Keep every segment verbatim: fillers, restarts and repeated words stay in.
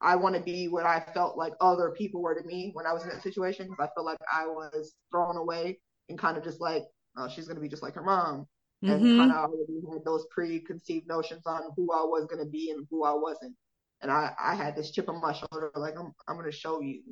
I want to be what I felt like other people were to me when I was in that situation. Because I felt like I was thrown away and kind of just like, oh, she's going to be just like her mom. And kind Mm-hmm. of already had those preconceived notions on who I was going to be and who I wasn't. And I, I had this chip on my shoulder, like, I'm, I'm going to show you.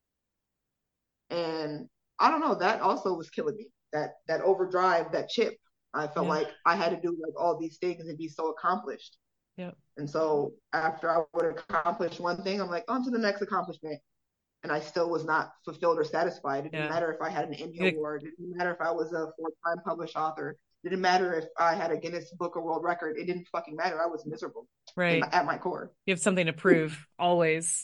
And I don't know, that also was killing me. That, that overdrive, that chip. I felt Yeah. like I had to do like all these things and be so accomplished. Yeah. And so after I would accomplish one thing, I'm like, on to the next accomplishment. And I still was not fulfilled or satisfied. It didn't Yeah. matter if I had an Emmy You- Award. It didn't matter if I was a four-time published author. It didn't matter if I had a Guinness Book of World Record. It didn't fucking matter. I was miserable in my, Right. at my core. You have something to prove always.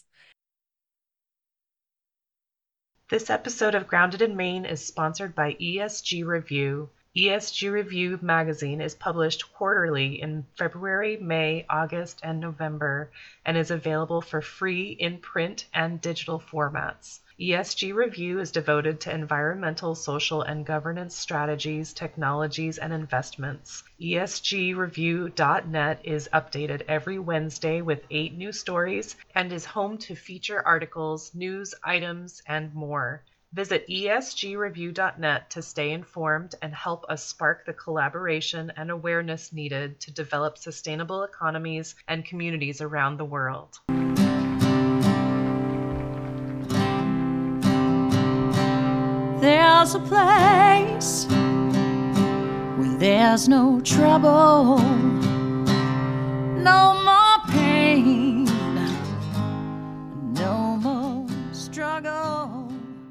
This episode of Grounded in Maine is sponsored by E S G Review. E S G Review magazine is published quarterly in February, May, August, and November, and is available for free in print and digital formats. E S G Review is devoted to environmental, social, and governance strategies, technologies, and investments. E S G review dot net is updated every Wednesday with eight new stories and is home to feature articles, news items, and more. Visit E S G review dot net to stay informed and help us spark the collaboration and awareness needed to develop sustainable economies and communities around the world. There's a place where there's no trouble, no more pain, no more struggle.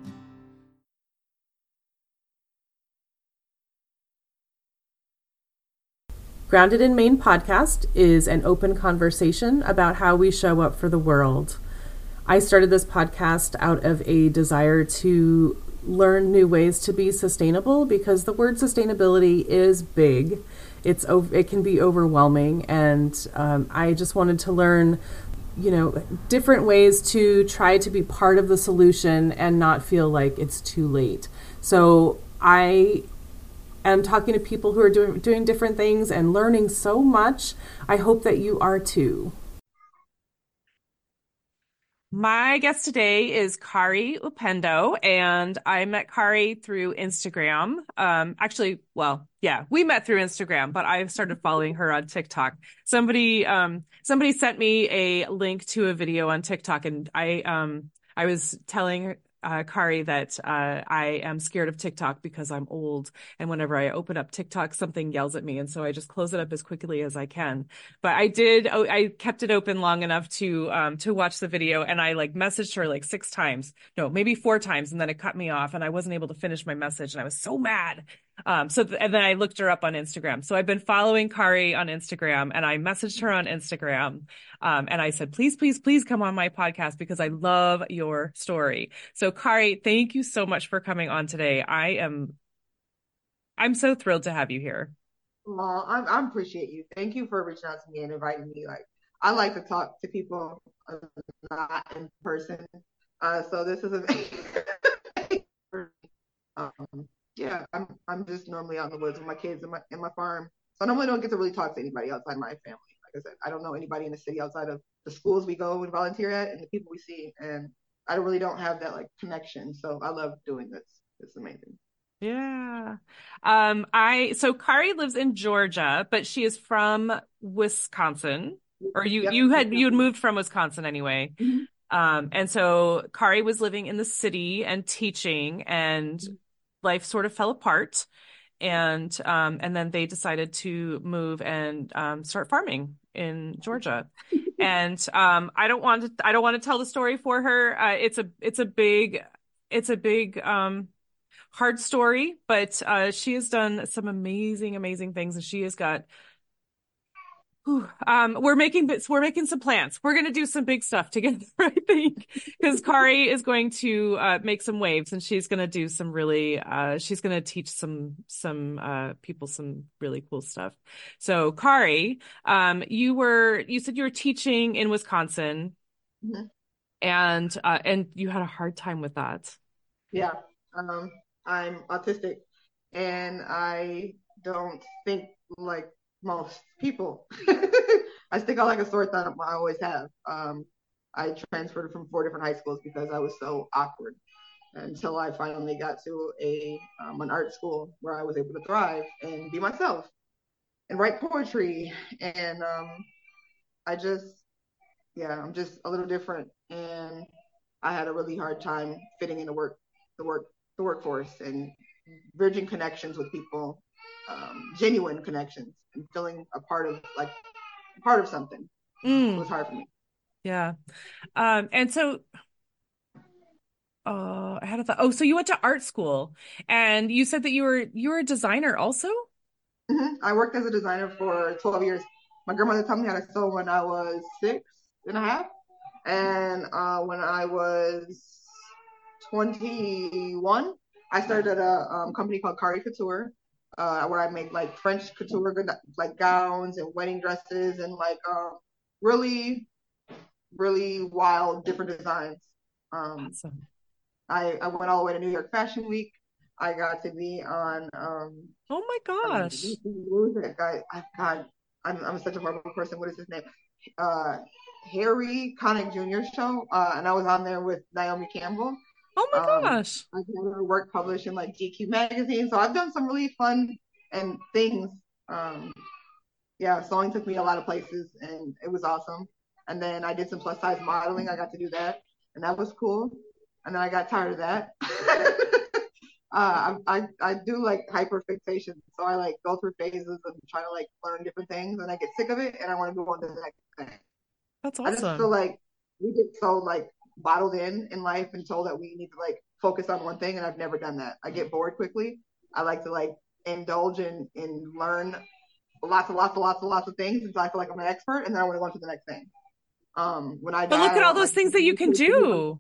Grounded in Maine podcast is an open conversation about how we show up for the world. I started this podcast out of a desire to learn new ways to be sustainable because the word sustainability is big. It's it can be overwhelming, and um, I just wanted to learn, you know, different ways to try to be part of the solution and not feel like it's too late. So I am talking to people who are doing doing different things and learning so much. I hope that you are too. My guest today is Kari Upendo, and I met Kari through Instagram. Um, actually, well, yeah, we met through Instagram, but I started following her on TikTok. Somebody, um, somebody sent me a link to a video on TikTok, and I, um, I was telling uh, Kari that uh, I am scared of TikTok because I'm old, and whenever I open up TikTok, something yells at me, and so I just close it up as quickly as I can. But I did, oh, I kept it open long enough to um to watch the video, and I like messaged her like six times, no, maybe four times, and then it cut me off, and I wasn't able to finish my message, and I was so mad. Um, so th- and then I looked her up on Instagram. So I've been following Kari on Instagram, and I messaged her on Instagram. Um, and I said, please, please, please come on my podcast because I love your story. So Kari, thank you so much for coming on today. I am, I'm so thrilled to have you here. Well, I, I appreciate you. Thank you for reaching out to me and inviting me. Like, I like to talk to people uh, not in person. Uh, so this is a um, yeah, I'm I'm just normally out in the woods with my kids and my and my farm. So I normally don't get to really talk to anybody outside my family. Like I said, I don't know anybody in the city outside of the schools we go and volunteer at and the people we see. And I really don't have that like connection. So I love doing this. It's amazing. Yeah. Um, I, so Kari lives in Georgia, but she is from Wisconsin, or you, Yep. you had, you had moved from Wisconsin anyway. Mm-hmm. Um, and so Kari was living in the city and teaching, and life sort of fell apart. And, um, and then they decided to move and, um, start farming in Georgia. And, um, I don't want to, I don't want to tell the story for her. Uh, it's a, it's a big, it's a big, um, hard story, but uh, she has done some amazing, amazing things, and she has got. Whew, um, we're making bits. We're making some plans. We're going to do some big stuff together, I think, because Kari is going to uh, make some waves, and she's going to do some really. Uh, she's going to teach some some uh, people some really cool stuff. So, Kari, um, you were you said you were teaching in Wisconsin, Mm-hmm. and uh, and you had a hard time with that. Yeah. Um, I'm autistic and I don't think like most people. I stick out like a sore thumb. I always have. Um, I transferred from four different high schools because I was so awkward until I finally got to a um, an art school where I was able to thrive and be myself and write poetry. And um, I just, yeah, I'm just a little different. And I had a really hard time fitting in the work, the work, the workforce and bridging connections with people, um, genuine connections, and feeling a part of like part of something. Mm. It was hard for me. Yeah. Um, and so, uh, I had a thought. Oh, so you went to art school, and you said that you were you were a designer also? Mm-hmm. I worked as a designer for twelve years. My grandmother taught me how to sew when I was six and a half. And uh, when I was twenty-one, I started a um, company called Kari Couture, uh, where I made like French couture, like gowns and wedding dresses and like um, really, really wild, different designs. Um, Awesome. I, I went all the way to New York Fashion Week. I got to be on. Um, Oh my um, gosh. what was that guy? I, God, I'm, I'm such a horrible person. What is his name? Uh, Harry Connick Junior's show, uh, and I was on there with Naomi Campbell. Oh my Um, gosh. I've had her work published in like G Q magazine, so I've done some really fun and things. Um, yeah, sewing took me a lot of places, and it was awesome. And then I did some plus size modeling. I got to do that, and that was cool. And then I got tired of that. uh, I, I I do like hyper fixation, so I like go through phases and try to like learn different things, and I get sick of it, and I want to move on to the next thing. That's I just feel awesome. like we get so like bottled in in life and told that we need to like focus on one thing, and I've never done that. I get bored quickly. I like to like indulge in and learn lots and lots and lots and lots of things until I feel like I'm an expert, and then I want to go on to the next thing. Um, when I But look die, at I all want those like things that you can do.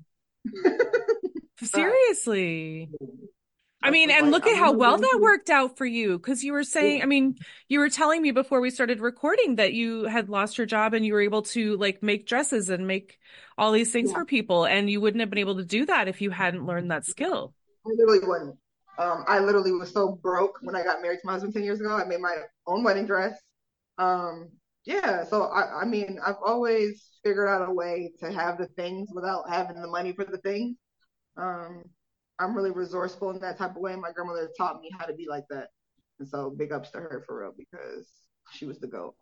Seriously. I That's mean, just and like look at I'm how gonna well go that into worked out for you. Because you were saying, I mean, you were telling me before we started recording that you had lost your job and you were able to like make dresses and make all these things yeah. for people. And you wouldn't have been able to do that if you hadn't learned that skill. I literally wouldn't. Um, I literally was so broke when I got married to my husband ten years ago. I made my own wedding dress. Um, yeah, so I, I mean, I've always figured out a way to have the things without having the money for the things. Um, I'm really resourceful in that type of way. My grandmother taught me how to be like that. And so big ups to her for real because she was the GOAT.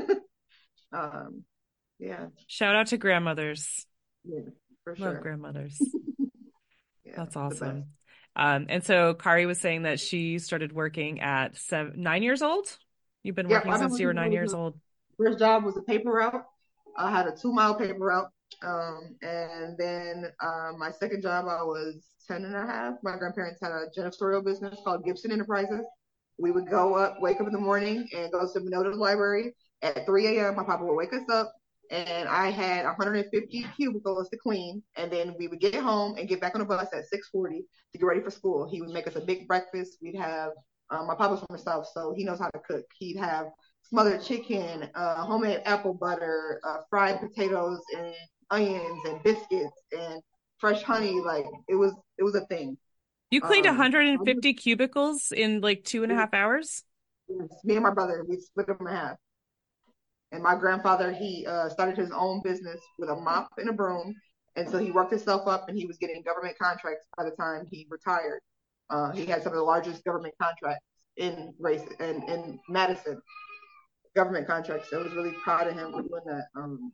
um, yeah. Shout out to grandmothers. Yeah, for Love sure. grandmothers. Yeah, That's the best. awesome. Um, and so Kari was saying that she started working at seven, nine years old. You've been Yep, working I've been since you were working nine all years the old. first job was a paper route. I had a two mile paper route. Um, and then um, my second job, I was ten and a half. My grandparents had a janitorial business called Gibson Enterprises. We would go up, wake up in the morning, and go to the Minota Library at three a m. My papa would wake us up, and I had one hundred fifty cubicles to clean. And then we would get home and get back on the bus at six forty to get ready for school. He would make us a big breakfast. We'd have um, my papa's from the South, so he knows how to cook. He'd have smothered chicken, uh, homemade apple butter, uh, fried potatoes, and onions, and biscuits, and fresh honey. Like it was, it was a thing. You cleaned Um, one hundred fifty cubicles in like two and a half hours? yes, me and my brother, we split them in half. And my grandfather, he uh, started his own business with a mop and a broom. And so he worked himself up and he was getting government contracts by the time he retired. Uh, he had some of the largest government contracts in race and in, in Madison, government contracts. So I was really proud of him for doing that. Um,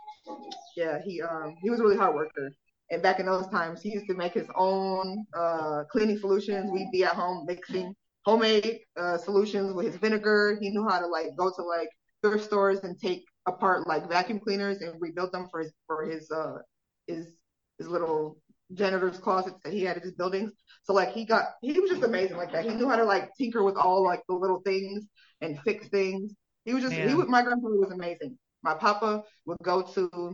yeah, he um, he was a really hard worker. And back in those times, he used to make his own uh, cleaning solutions. We'd be at home mixing homemade uh, solutions with his vinegar. He knew how to like go to like thrift stores and take apart like vacuum cleaners and rebuild them for his for his uh his his little janitor's closets that he had at his buildings. So like he got he was just amazing like that. He knew how to like tinker with all like the little things and fix things. He was just Man. he was my grandfather was amazing. My papa would go to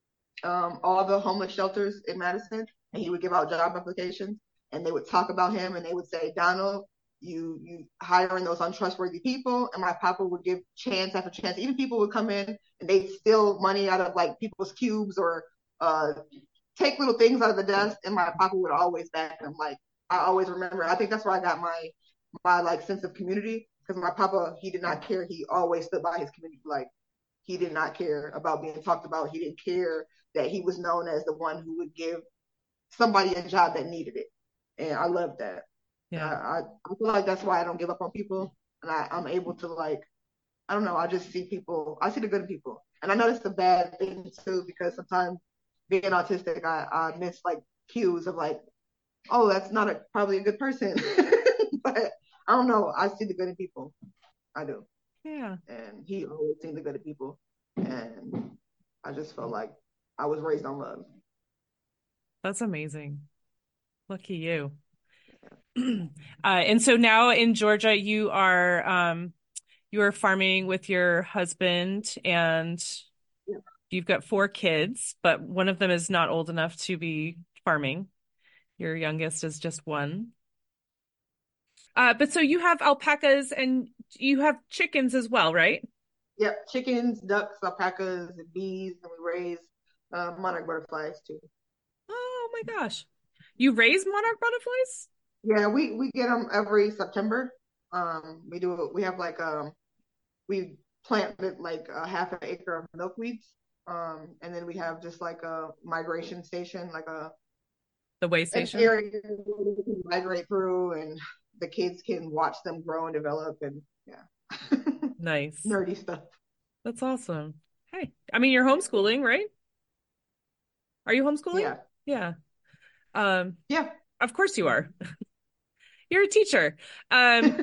um all the homeless shelters in Madison and he would give out job applications and they would talk about him and they would say, Donald, you you hiring those untrustworthy people. And my papa would give chance after chance. Even people would come in and they'd steal money out of like people's cubes or uh take little things out of the desk, and my papa would always back them. Like I always remember. I think that's where I got my my like sense of community because my papa, he did not care. He always stood by his community. Like he did not care about being talked about. He didn't care that he was known as the one who would give somebody a job that needed it. And I love that. Yeah. I, I, I feel like that's why I don't give up on people. And I, I'm able to like, I don't know, I just see people, I see the good in people. And I know that's a bad thing too, because sometimes being autistic, I, I miss like cues of like, oh, that's not a, probably a good person. But I don't know, I see the good in people. I do. Yeah. And he always seen the good in people. And I just felt like I was raised on love. That's amazing. Lucky you. uh, and so now in Georgia, you are um, you are farming with your husband, and Yeah. you've got four kids, but one of them is not old enough to be farming. Your youngest is just one. Uh, but so you have alpacas and you have chickens as well, right? Yep, chickens, ducks, alpacas, and bees, and we raise uh, monarch butterflies too. Oh my gosh. You raise monarch butterflies? Yeah, we we get them every September. Um, we do we have like um we planted like a half an acre of milkweeds. Um, and then we have just like a migration station, like a The way an station? area where they can migrate through, and the kids can watch them grow and develop, and yeah, Nice. nerdy stuff. That's awesome. Hey, I mean, you're homeschooling, right? Are you homeschooling? Yeah, Yeah. Um, yeah. of course you are. You're a teacher. Um,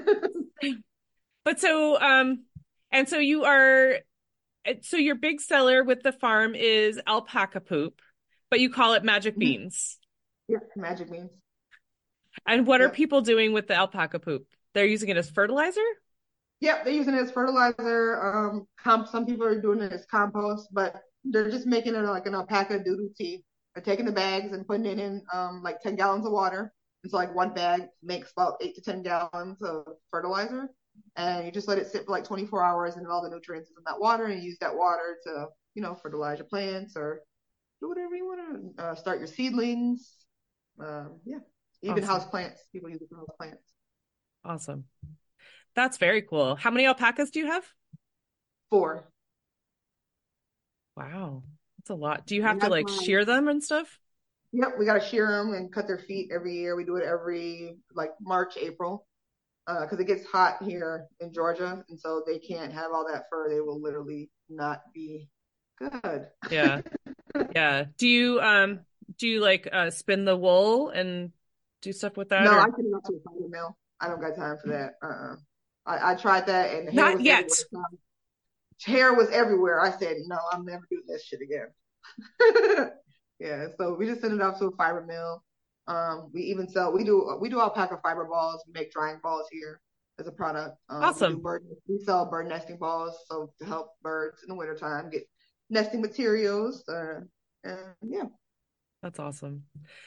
but so, um, and so you are, so your big seller with the farm is alpaca poop, but you call it magic beans. Yeah, magic beans. And what are Yep. people doing with the alpaca poop? They're using it as fertilizer? Yep, they're using it as fertilizer. Um, comp, some people are doing it as compost, but they're just making it like an alpaca doodoo tea. They're taking the bags and putting it in um, like ten gallons of water. And so like one bag makes about eight to ten gallons of fertilizer. And you just let it sit for like twenty-four hours, and all the nutrients is in that water, and you use that water to, you know, fertilize your plants or do whatever you want to uh, start your seedlings. Um, yeah, even Awesome. house plants. People use it for house plants. Awesome. That's very cool. How many alpacas do you have? Four. Wow. That's a lot. Do you have We to have like mine. shear them and stuff? Yep, we gotta shear them and cut their feet every year. We do it every like March, April, because uh, it gets hot here in Georgia, and so they can't have all that fur. They will literally not be good. Yeah. Yeah. Do you um do you like uh spin the wool and do stuff with that No, or I couldn't go to a fiber mill. I don't got time for that. Uh-uh. I, I tried that, and the hair not was yet? everywhere. Hair was everywhere. I said, no, I'm never doing this shit again. Yeah, so we just send it off to a fiber mill. Um, we even sell we do we do alpaca fiber balls. We make drying balls here as a product. Um, Awesome. We do bird we sell bird nesting balls, so to help birds in the wintertime get nesting materials. Uh, and yeah. That's awesome.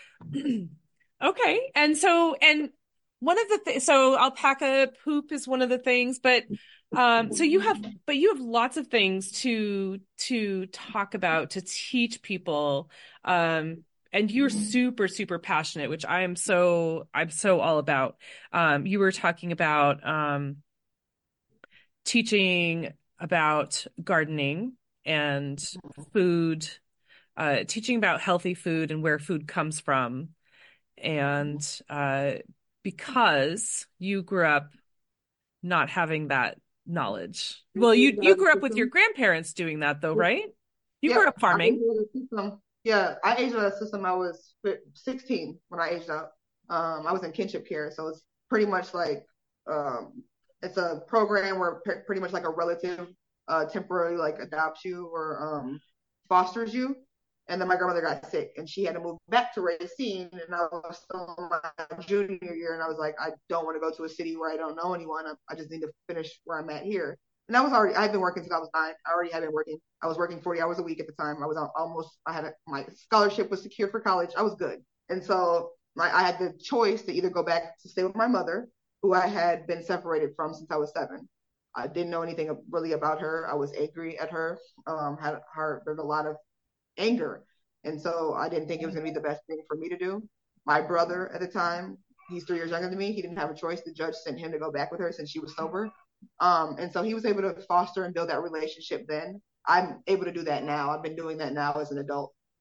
Okay. And so, and one of the things, so alpaca poop is one of the things, but, um, so you have, but you have lots of things to, to talk about, to teach people. Um, and you're super, super passionate, which I am so, I'm so all about. Um, you were talking about, um, teaching about gardening and food, uh, teaching about healthy food and where food comes from. And uh, because you grew up not having that knowledge. Well, you you grew up with your grandparents doing that though, right? You Yeah, grew up I farming. aged out of the system. Yeah, I aged out of the system. I was sixteen when I aged out. Um, I was in kinship care, so it's pretty much like um, it's a program where p- pretty much like a relative uh, temporarily like adopts you or um, fosters you. And then my grandmother got sick, and she had to move back to Racine, and I was still in my junior year, and I was like, I don't want to go to a city where I don't know anyone. I, I just need to finish where I'm at here. And I was already, I've been working since I was nine. I already had been working. I was working forty hours a week at the time. I was almost, I had a, my scholarship was secured for college. I was good. And so my, I had the choice to either go back to stay with my mother, who I had been separated from since I was seven. I didn't know anything really about her. I was angry at her. Um, had harbored a lot of anger. And so I didn't think it was going to be the best thing for me to do. My brother at the time, he's three years younger than me. He didn't have a choice. The judge sent him to go back with her since she was sober. Um, and so he was able to foster and build that relationship then. I'm able to do that now. I've been doing that now as an adult.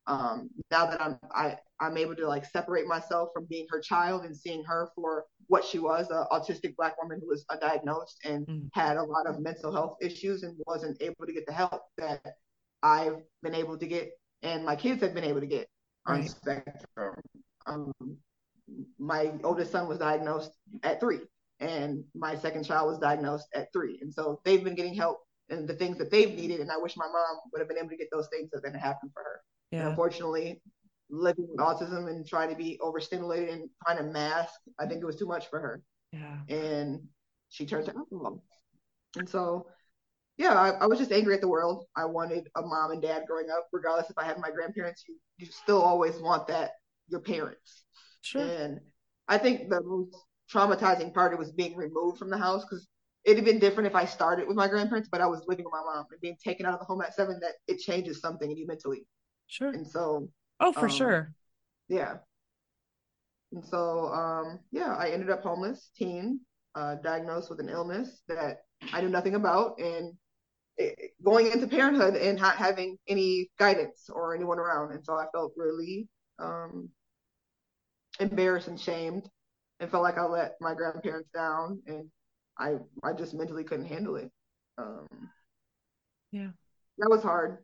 Um, now that I'm I I'm able to like separate myself from being her child and seeing her for what she was, an autistic Black woman who was diagnosed and Mm. had a lot of mental health issues and wasn't able to get the help that I've been able to get and my kids have been able to get on Right. spectrum. Um, my oldest son was diagnosed at three, and my second child was diagnosed at three, and so they've been getting help and the things that they've needed. And I wish my mom would have been able to get those things that didn't happen for her. And Yeah. unfortunately, living with autism and trying to be overstimulated and trying to mask, I think it was too much for her. Yeah. And she turned to alcohol. And so, yeah, I, I was just angry at the world. I wanted a mom and dad growing up, regardless if I had my grandparents. You, you still always want that, your parents. Sure. And I think the most traumatizing part was being removed from the house, because it'd have been different if I started with my grandparents, but I was living with my mom and being taken out of the home at seven, that it changes something in you mentally. Sure. And so, Oh, for um, sure. yeah. And so, um, yeah, I ended up homeless, teen, uh, diagnosed with an illness that I knew nothing about, and it, going into parenthood and not having any guidance or anyone around. And so I felt really um, embarrassed and shamed, and felt like I let my grandparents down, and I I just mentally couldn't handle it. Um, Yeah. that was hard.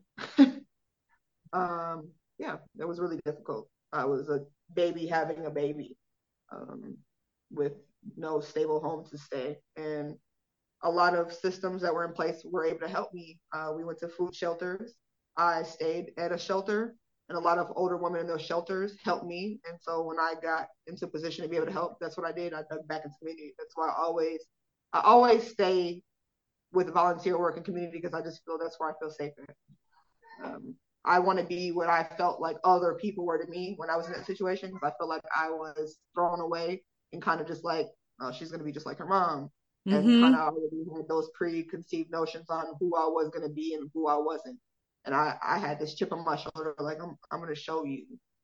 um, yeah, that was really difficult. I was a baby having a baby, um, with no stable home to stay, and a lot of systems that were in place were able to help me. Uh, we went to food shelters. I stayed at a shelter, and a lot of older women in those shelters helped me. And so when I got into a position to be able to help, that's what I did. I dug back into community. That's why I always, I always stay with volunteer work and community, because I just feel that's where I feel safe at. Um, I want to be what I felt like other people were to me when I was in that situation, because I felt like I was thrown away and kind of just like, oh, she's going to be just like her mom. And Mhm. kind of already had those preconceived notions on who I was going to be and who I wasn't. And I, I had this chip on my shoulder, like, I'm, I'm going to show you.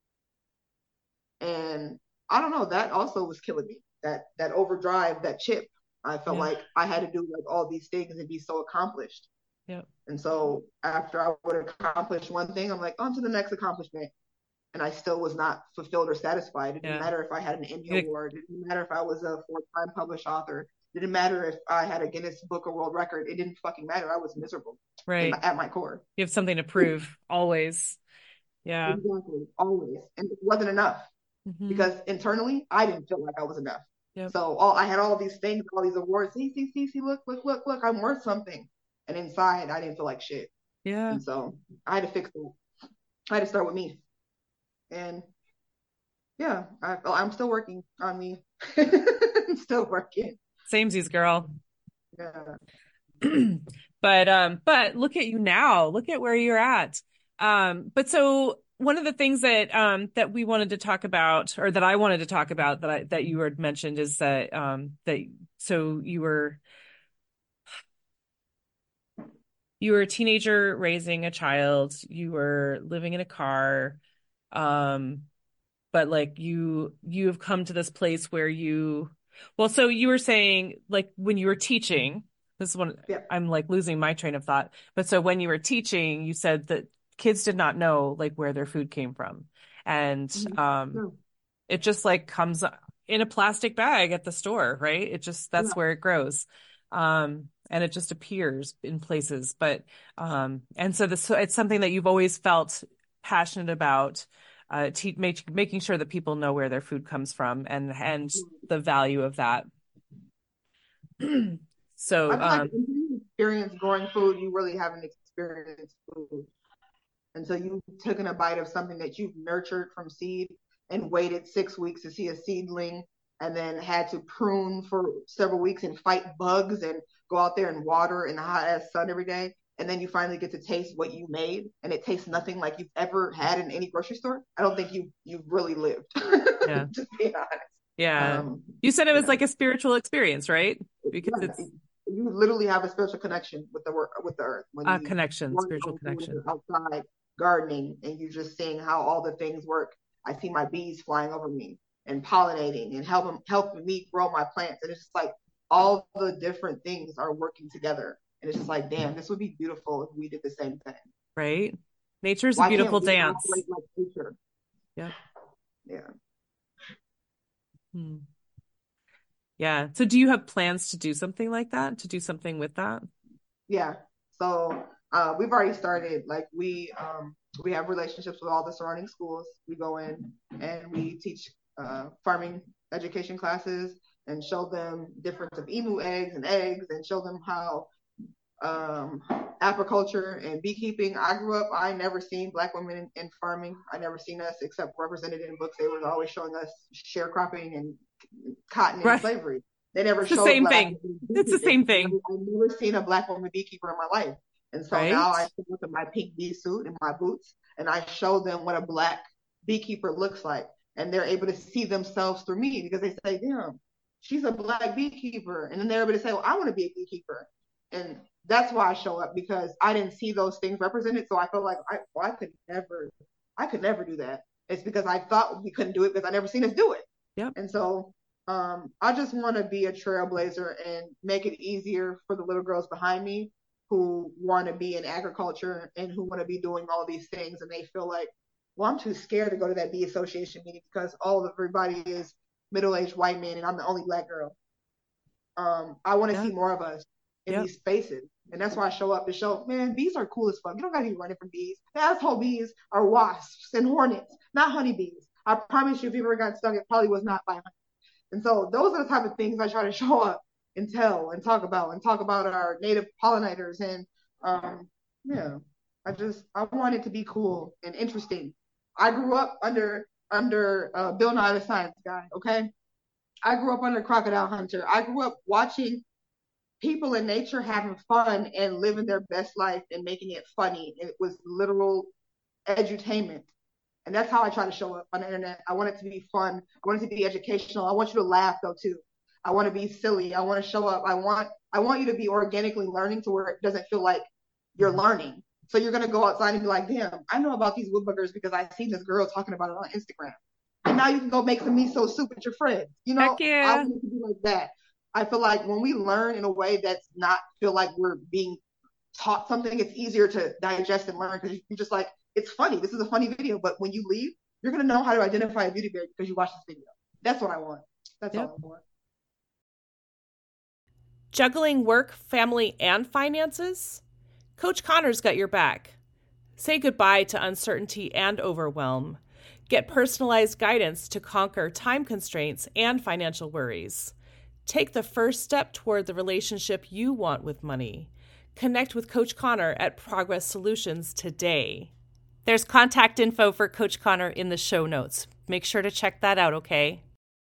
And I don't know, that also was killing me. That, that overdrive, that chip, I felt Yeah. like I had to do like all these things and be so accomplished. Yep. And so after I would accomplish one thing, I'm like, on to the next accomplishment. And I still was not fulfilled or satisfied. It didn't Yeah. matter if I had an Emmy Yeah. Award. It didn't matter if I was a four-time published author. It didn't matter if I had a Guinness Book of World Record. It didn't fucking matter. I was miserable in Right. my- at my core. You have something to prove always. Yeah. Exactly. Always. And it wasn't enough, Mhm. because internally, I didn't feel like I was enough. Yep. So all I had all these things, all these awards. See, see, see, see, look, look, look, look, I'm worth something. And inside, I didn't feel like shit. Yeah. And so I had to fix it. I had to start with me. And yeah, I, I'm still working on me. I'm still working. Samesies, girl. Yeah. But um, but look at you now. Look at where you're at. Um, but so one of the things that um that we wanted to talk about, or that I wanted to talk about, that I that you had mentioned, is that um that so you were you were a teenager raising a child, you were living in a car, um, but like you you have come to this place where you, well, so you were saying, like, when you were teaching, this is one, Yeah. I'm like losing my train of thought, but so when you were teaching, you said that kids did not know like where their food came from, and Mhm. um Yeah. it just like comes in a plastic bag at the store, right? It just, that's Yeah. where it grows. Um, and it just appears in places. But, um, and so this, so it's something that you've always felt passionate about, uh, te- make, making sure that people know where their food comes from, and, and the value of that. So, I feel like um, until you experience growing food, you really haven't experienced food. Until you've taken a bite of something that you've nurtured from seed and waited six weeks to see a seedling, and then had to prune for several weeks and fight bugs and go out there and water in the hot ass sun every day. And then you finally get to taste what you made, and it tastes nothing like you've ever had in any grocery store. I don't think you you've really lived. Yeah. Just being honest. yeah, Um, you said it was yeah. like a spiritual experience, right? Because Yeah, it's you literally have a spiritual connection with the work with the earth when a you connection, work spiritual on connection. outside gardening, and you're just seeing how all the things work. I see my bees flying over me and pollinating and helping helping me grow my plants, and it's just like all the different things are working together, and it's just like, damn, this would be beautiful if we did the same thing. Right? Nature's a Why can't beautiful we dance. operate like nature? Yeah. Yeah. Hmm. Yeah. So do you have plans to do something like that, to do something with that? Yeah. So uh, we've already started. Like we um, we have relationships with all the surrounding schools. We go in and we teach uh, farming education classes and show them difference of emu eggs and eggs and show them how um, apiculture and beekeeping. I grew up, I never seen Black women in, in farming. I never seen us except represented in books. They were always showing us sharecropping and cotton and Right. slavery. They never It's the showed same Black thing. women It's the beekeeping. same thing. I've never seen a Black woman beekeeper in my life. And so Right. now I look at my pink bee suit and my boots and I show them what a Black beekeeper looks like. And they're able to see themselves through me because they say, damn, she's a Black beekeeper. And then they're able to say, well, I want to be a beekeeper. And that's why I show up, because I didn't see those things represented. So I felt like I, well, I could never, I could never do that. It's because I thought we couldn't do it because I never seen us do it. Yep. And so um, I just want to be a trailblazer and make it easier for the little girls behind me who want to be in agriculture and who want to be doing all these things. And they feel like, well, I'm too scared to go to that bee association meeting because all of everybody is middle-aged white men and I'm the only Black girl. Um, I want to Yeah. see more of us in Yep. these spaces. And that's why I show up to show, man, bees are cool as fuck. You don't gotta be running from bees. The asshole bees are wasps and hornets, not honeybees. I promise you, if you ever got stung, it probably was not by honey. And so those are the type of things I try to show up and tell and talk about and talk about our native pollinators. And um, yeah, I just, I want it to be cool and interesting. I grew up under, under uh, Bill Nye the Science Guy, okay? I grew up under Crocodile Hunter. I grew up watching people in nature having fun and living their best life and making it funny. It was literal edutainment. And that's how I try to show up on the internet. I want it to be fun. I want it to be educational. I want you to laugh though too. I want to be silly. I want to show up. I want I want you to be organically learning to where it doesn't feel like you're learning. So you're gonna go outside and be like, damn, I know about these woodbuggers because I seen this girl talking about it on Instagram. And now you can go make some miso soup with your friends. You know, Heck yeah. I want it to be like that. I feel like when we learn in a way that's not feel like we're being taught something, it's easier to digest and learn because you're just like, it's funny. This is a funny video. But when you leave, you're going to know how to identify a beauty berry because you watched this video. That's what I want. That's Yep. all I want. Juggling work, family, and finances? Coach Connor's got your back. Say goodbye to uncertainty and overwhelm. Get personalized guidance to conquer time constraints and financial worries. Take the first step toward the relationship you want with money. Connect with Coach Connor at Progress Solutions today. There's contact info for Coach Connor in the show notes. Make sure to check that out, okay?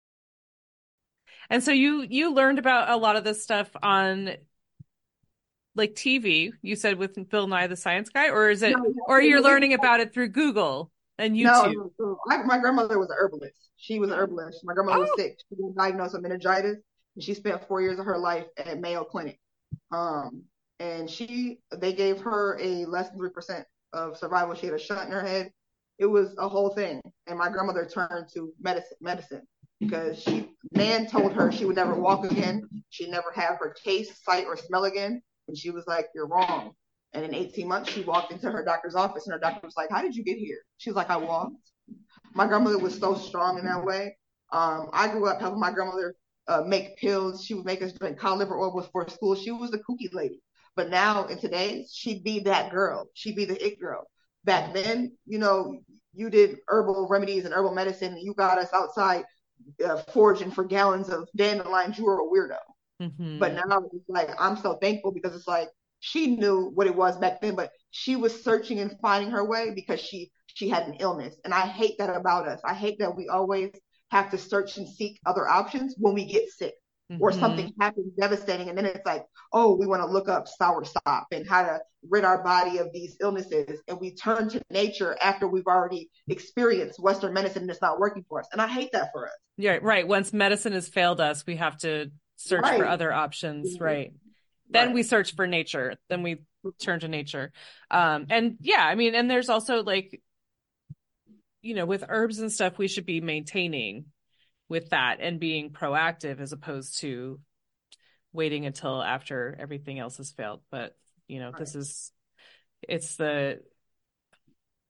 And so you you learned about a lot of this stuff on like T V, you said with Bill Nye the Science Guy, or is it, No, no, or you're no, learning about it through Google and No, YouTube? no, so I, my grandmother was an herbalist. She was an herbalist. My grandmother was Oh. sick. She was diagnosed with meningitis, and she spent four years of her life at Mayo Clinic. Um, and she, they gave her a less than three percent of survival. She had a shunt in her head. It was a whole thing. And my grandmother turned to medicine, medicine because she, man told her she would never walk again. She'd never have her taste, sight, or smell again. And she was like, you're wrong. And in eighteen months, she walked into her doctor's office and her doctor was like, how did you get here? She was like, I walked. My grandmother was so strong in that way. Um, I grew up helping my grandmother uh, make pills. She would make us drink cod liver oil before school. She was the kooky lady. But now in today, she'd be that girl. She'd be the it girl. Back then, you know, you did herbal remedies and herbal medicine. And you got us outside uh, foraging for gallons of dandelions. You were a weirdo. Mm-hmm. But now it's like, I'm so thankful because it's like, she knew what it was back then, but she was searching and finding her way because she she had an illness. And I hate that about us. I hate that we always have to search and seek other options when we get sick or Mhm. something happens devastating. And then it's like, oh, we want to look up soursop and how to rid our body of these illnesses. And we turn to nature after we've already experienced Western medicine and it's not working for us. And I hate that for us. Yeah, right. Once medicine has failed us, we have to search for Right. other options, Mhm. right? Then Right. we search for nature. Then we turn to nature. Um, and yeah, I mean, and there's also like, you know, with herbs and stuff, we should be maintaining with that and being proactive as opposed to waiting until after everything else has failed. But, you know, this is, it's the,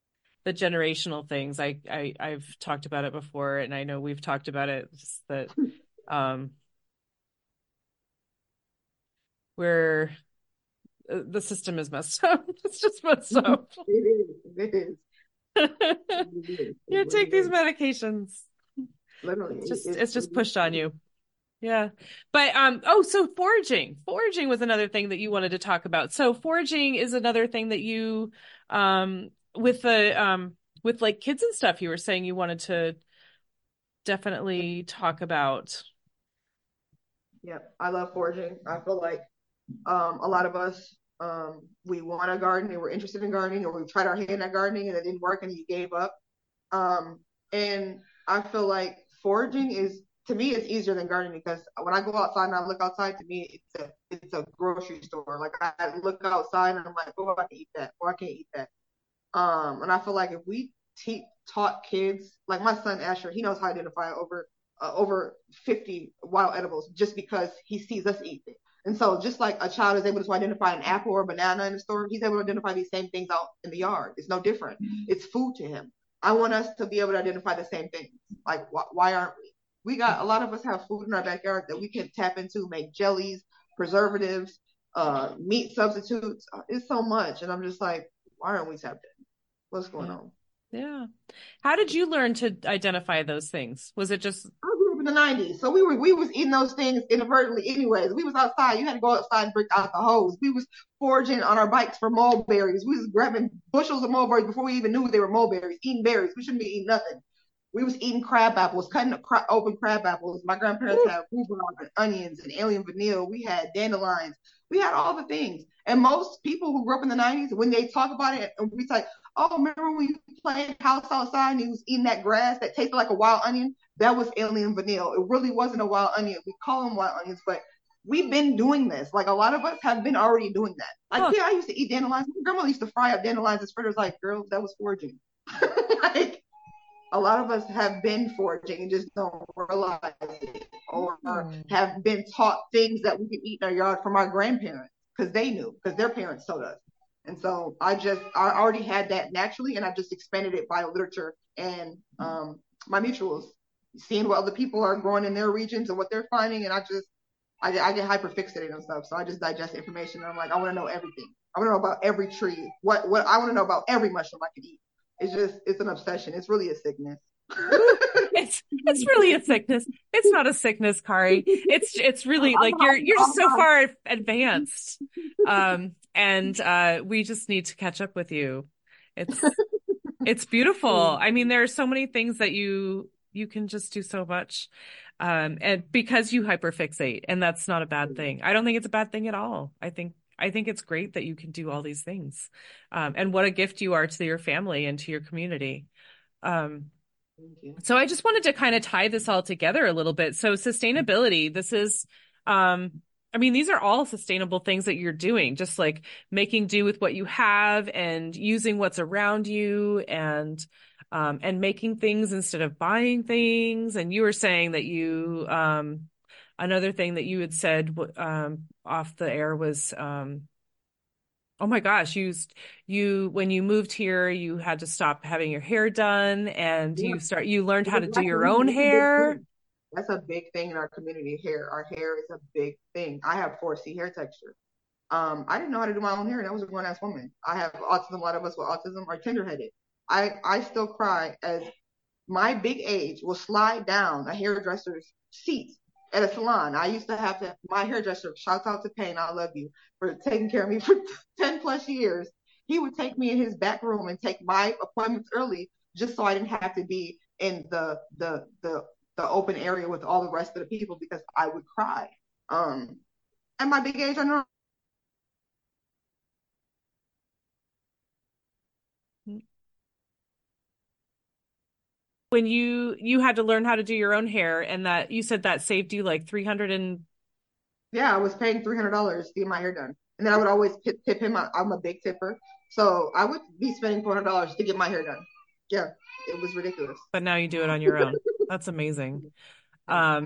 the generational things. I, I I've talked about it before, and I know we've talked about it. Just that um, we're the system is messed up. It's just messed up. It is. It is. It is. You It take really these is. medications. Literally, It's it- just it- it's just it- pushed on you. Yeah. But um oh, so foraging. Foraging was another thing that you wanted to talk about. So foraging is another thing that you um with the um with like kids and stuff you were saying you wanted to definitely talk about. Yeah, I love foraging. I feel like um, a lot of us um, we want to garden and we're interested in gardening, or we tried our hand at gardening and it didn't work and you gave up. Um, and I feel like foraging is, to me, it's easier than gardening, because when I go outside and I look outside, to me it's a it's a grocery store. Like I look outside and I'm like, oh, I can eat that, or I can't eat that. Um, and I feel like if we te- taught kids, like my son Asher, he knows how to identify over uh, over fifty wild edibles just because he sees us eat it. And so, just like a child is able to identify an apple or a banana in the store, he's able to identify these same things out in the yard. It's no different. It's food to him. I want us to be able to identify the same things. Like, wh- why aren't we? We got a lot of us have food in our backyard that we can tap into, make jellies, preservatives, uh, meat substitutes. It's so much, and I'm just like, why aren't we tapped in? What's going Yeah. on? Yeah. How did you learn to identify those things? Was it just I grew up in the nineties, so we were we was eating those things inadvertently anyways. We was outside. You had to go outside and break out the hose. We was foraging on our bikes for mulberries. We was grabbing bushels of mulberries before we even knew they were mulberries, eating berries. We shouldn't be eating nothing. We was eating crab apples, cutting up cra- open crab apples. My grandparents had rhubarb and onions and alien vanilla. We had dandelions. We had all the things. And most people who grew up in the nineties, when they talk about it, and we like, oh, remember when you played house outside and you was eating that grass that tasted like a wild onion? That was alien vanilla. It really wasn't a wild onion. We call them wild onions, but we've been doing this. Like a lot of us have been already doing that. Like, Huh. yeah, I used to eat dandelions. My grandmother used to fry up dandelions as fritters. Like, girl, that was foraging. Like, a lot of us have been foraging and just don't realize it, or Hmm. have been taught things that we can eat in our yard from our grandparents because they knew, because their parents told us. And so I just, I already had that naturally, and I just expanded it by literature and um, my mutuals, seeing what other people are growing in their regions and what they're finding. And I just, I, I get hyper fixated on stuff. So I just digest information. And I'm like, I want to know everything. I want to know about every tree. What, what I want to know about every mushroom I can eat. It's just, it's an obsession. It's really a sickness. It's it's really a sickness. It's not a sickness, Kari. It's it's really like you're you're just so far advanced. Um and uh we just need to catch up with you. It's it's beautiful. I mean, there are so many things that you you can just do so much. Um and because you hyperfixate, and that's not a bad thing. I don't think it's a bad thing at all. I think I think it's great that you can do all these things. Um and what a gift you are to your family and to your community. Um So I just wanted to kind of tie this all together a little bit. So sustainability, this is, um, I mean, these are all sustainable things that you're doing, just like making do with what you have and using what's around you, and um, and making things instead of buying things. And you were saying that you, um, another thing that you had said um, off the air was, um, oh my gosh, you you when you moved here, you had to stop having your hair done, and Yeah. you start you learned how to do your Exactly. own That's a big hair. thing. That's a big thing in our community. Hair, our hair is a big thing. I have four C hair texture. Um, I didn't know how to do my own hair, and I was a grown ass woman. I have autism. A lot of us with autism are tender headed. I I still cry as my big age will slide down a hairdresser's seat at a salon. I used to have to, my hairdresser, shouts out to Payne, I love you, for taking care of me for ten plus years. He would take me in his back room and take my appointments early just so I didn't have to be in the the the the open area with all the rest of the people because I would cry. Um, at my big age, I know. When you you had to learn how to do your own hair, and that you said that saved you like three hundred and Yeah, I was paying three hundred dollars to get my hair done, and then I would always tip, tip him. I'm a big tipper, so I would be spending four hundred dollars to get my hair done. Yeah, it was ridiculous. but now you do it on your own. That's amazing. Um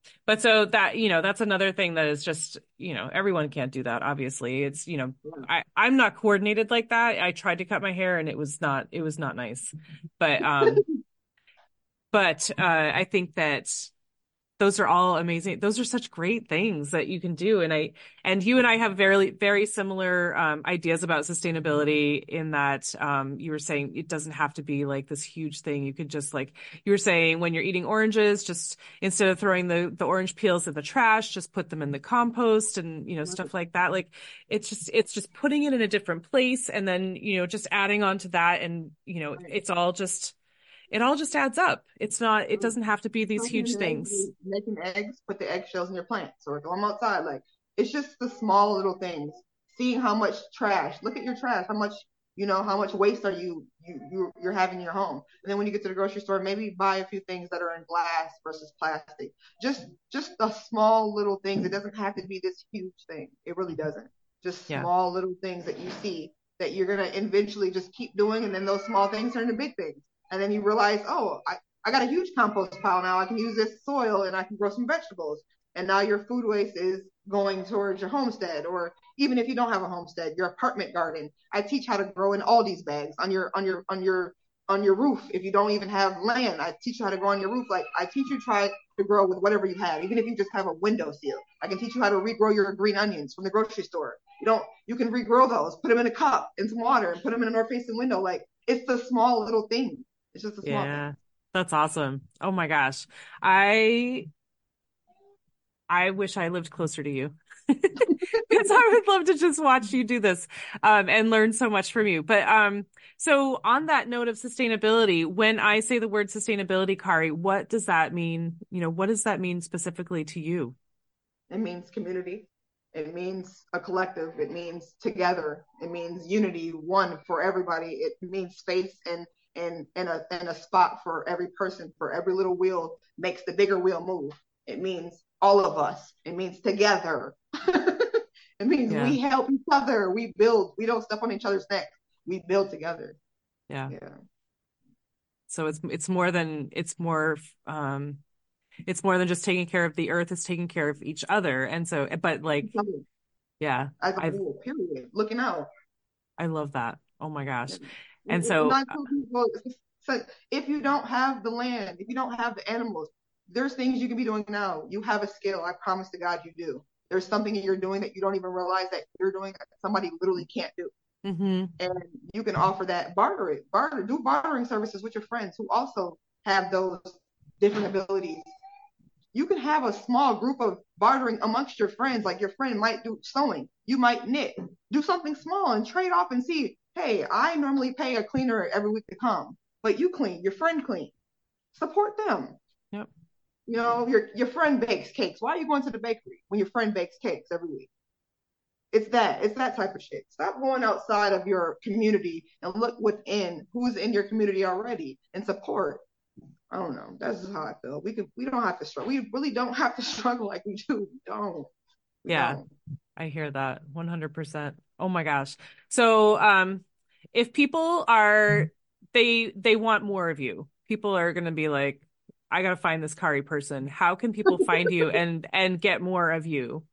But so that, you know, that's another thing that is just, you know, everyone can't do that, obviously. It's, you know, I, I'm not coordinated like that. I tried to cut my hair and it was not, it was not nice. But, um, but, uh, I think that those are all amazing. Those are such great things that you can do. And I, and you and I have very, very similar um, ideas about sustainability in that um, you were saying it doesn't have to be like this huge thing. You could just like, you were saying when you're eating oranges, just instead of throwing the, the orange peels in the trash, just put them in the compost and, you know, stuff like that. Like it's just, it's just putting it in a different place and then, you know, just adding on to that. And, you know, it's all just, it all just adds up. It's not, it doesn't have to be these huge things. Making eggs, put the eggshells in your plants or throw them outside. Like, it's just the small little things. Seeing how much trash, look at your trash, how much, you know, how much waste are you, you, you you're having in your home. And then when you get to the grocery store, maybe buy a few things that are in glass versus plastic. Just, just the small little things. It doesn't have to be this huge thing. It really doesn't. Just Yeah. small little things that you see that you're going to eventually just keep doing. And then those small things turn into big things. And then you realize, oh, I, I got a huge compost pile now. I can use this soil and I can grow some vegetables. And now your food waste is going towards your homestead, or even if you don't have a homestead, your apartment garden. I teach how to grow in Aldi's bags on your on your on your on your roof. If you don't even have land, I teach you how to grow on your roof. Like I teach you try to grow with whatever you have, even if you just have a windowsill. I can teach you how to regrow your green onions from the grocery store. You don't, you can regrow those, put them in a cup in some water, and put them in a north-facing window. Like it's the small little things. It's just a small Yeah, thing. that's awesome. Oh my gosh. I I wish I lived closer to you. Because I would love to just watch you do this um, and learn so much from you. But um, so on that note of sustainability, when I say the word sustainability, Kari, what does that mean? You know, what does that mean specifically to you? It means community. It means a collective. It means together. It means unity, one for everybody. It means space and and and a and a spot for every person. For every little wheel makes the bigger wheel move. It means all of us. It means together. It means Yeah. we help each other. We build. We don't step on each other's neck. We build together. Yeah. Yeah. So it's it's more than it's more um it's more than just taking care of the earth, it's taking care of each other. And so but like yeah, As a I whole, period. Looking out. I love that. Oh my gosh. Yeah. And so Not so people, so if you don't have the land, if you don't have the animals, there's things you can be doing now. You have a skill. I promise to God you do. There's something that you're doing that you don't even realize that you're doing that somebody literally can't do. mhm. And you can offer that, barter it, barter, do bartering services with your friends who also have those different abilities. You can have a small group of bartering amongst your friends. Like your friend might do sewing, you might knit, do something small and trade off and see, hey, I normally pay a cleaner every week to come, but you clean, your friend clean, support them. Yep. You know, your your friend bakes cakes. Why are you going to the bakery when your friend bakes cakes every week? It's that. It's that type of shit. Stop going outside of your community and look within who's in your community already and support. I don't know. That's just how I feel. We could. We don't have to struggle. We really don't have to struggle like we do. We don't. We Yeah. don't. I hear that one hundred percent. Oh my gosh. So, um, if people are, they, they want more of you, people are going to be like, I got to find this Kari person. How can people find you and, and get more of you?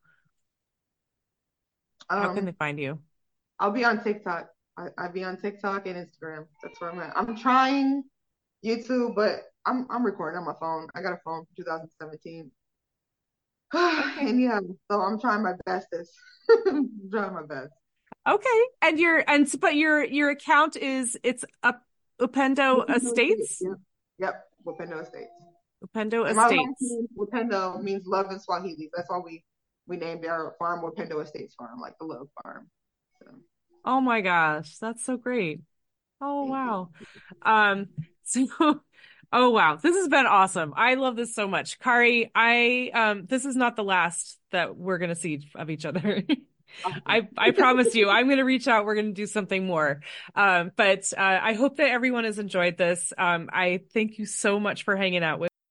How can they Um, find you? I'll be on TikTok. I, I'll be on TikTok and Instagram. That's where I'm at. I'm trying YouTube, but I'm I'm recording on my phone. I got a phone from two thousand seventeen. Okay. And yeah, so I'm trying my bestest. I'm trying my best. Okay. And your, and, s- but your, your account is, it's up Upendo Wapendo Estates, Yep. Yep. Wapendo Estates. Upendo And my last Estates. name, Wapendo, means love in Swahili. That's why we we named our farm Wapendo Estates Farm, like the love farm. So Oh my gosh. That's so great. Oh, thank you. wow. Um, so, oh wow, this has been awesome. I love this so much. Kari, I, um, this is not the last that we're going to see of each other. Awesome. I, I promise you, I'm going to reach out. We're going to do something more. Um, but, uh, I hope that everyone has enjoyed this. Um, I thank you so much for hanging out with.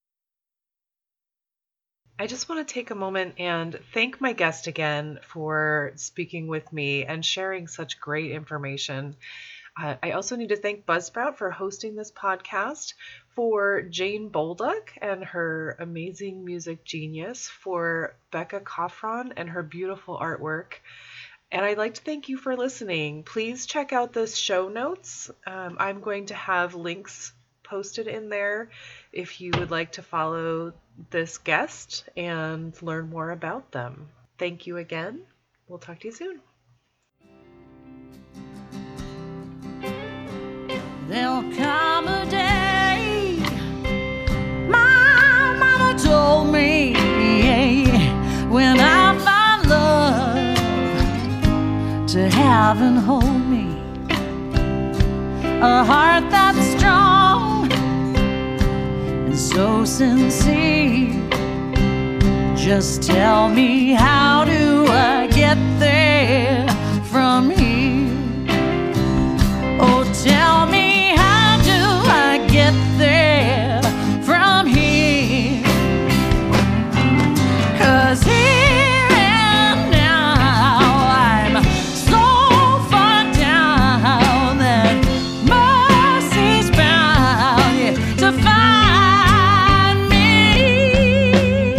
I just want to take a moment and thank my guest again for speaking with me and sharing such great information. Uh, I also need to thank Buzzsprout for hosting this podcast, for Jane Bolduck and her amazing music genius, for Becca Coffron and her beautiful artwork. And I'd like to thank you for listening. Please check out the show notes. Um, I'm going to have links posted in there if you would like to follow this guest and learn more about them. Thank you again. We'll talk to you soon. There'll come a day, my mama told me, when I find love to have and hold me, a heart that's strong and so sincere. Just tell me, how do I get there from here? Oh, tell me, get there from here, 'cause here and now I'm so far down that mercy's bound to find me.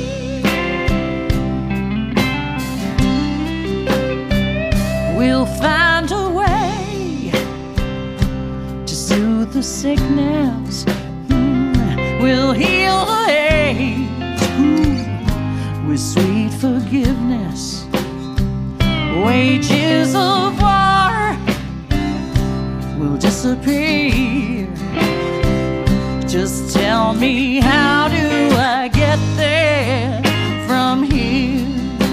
We'll find a way to soothe the sickness, mm, we'll heal the hate, mm, with sweet forgiveness. Wages of war will disappear. Just tell me, how do I get there from here?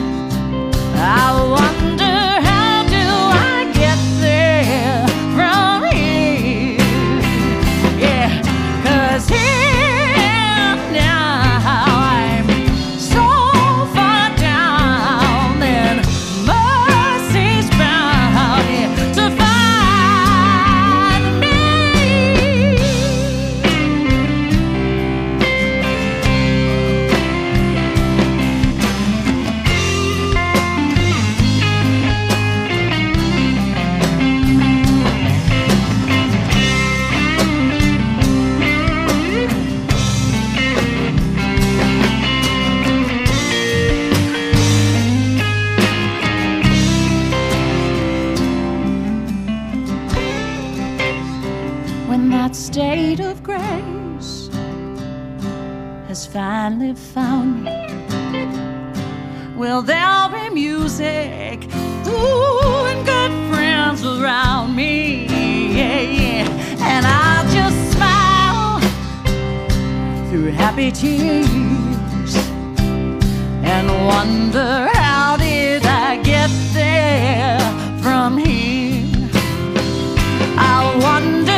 I wonder, how do I get there from here? Yeah, 'cause here now I'm so far down, and mercy's bound to find me. When that state of grace has finally found me, well, there'll be music, ooh, and good friends around me, yeah, yeah. And I'll just smile through happy tears and wonder, how did I get there from here? I wonder